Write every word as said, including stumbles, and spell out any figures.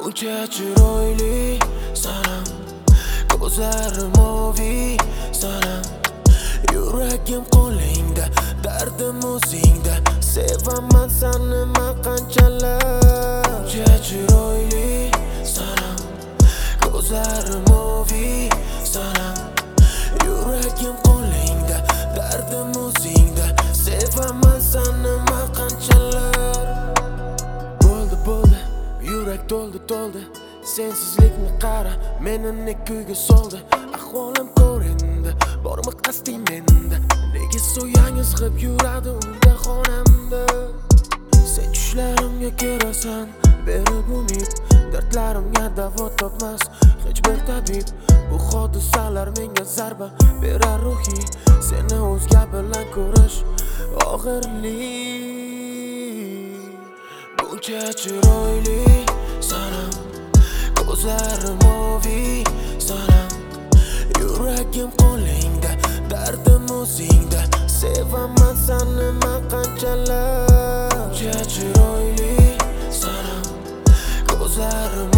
Buncha chiroyli sanam, ko'zlarim moviy sanam. Yuragim qo'lingda, dardim o'zingda. Sevaman seni nima qanchalar. Buncha chiroyli sanam, ko'zlarim moviy sanam. Yuragim qo'lingda, dardim o'zingda. Sevaman seni nima qanchalar. Bo'ldi bo'ldi, yurak to'ldi to'ldi. Sensizlikni qara, meni ne kuyga soldi. Ahvolim ko'rindi, bormi qasding menda. Nega so'yangiz qilib yuradi unda xonamda. Sen tushlarimga kirasan, berib umid. Dardlarimga davo topmas hech bir tabib. Bu hodisalar menga zarba berar ruhiy. Seni o'zga bilan ko'rish og'irlik. Buncha chiroyli sanam, ko'zlarim moviy sanam. Yuragim qo'lingda, dardim o'zingda. Sevaman seni nima qanchalar. Buncha chiroyli sanam, ko'zlarim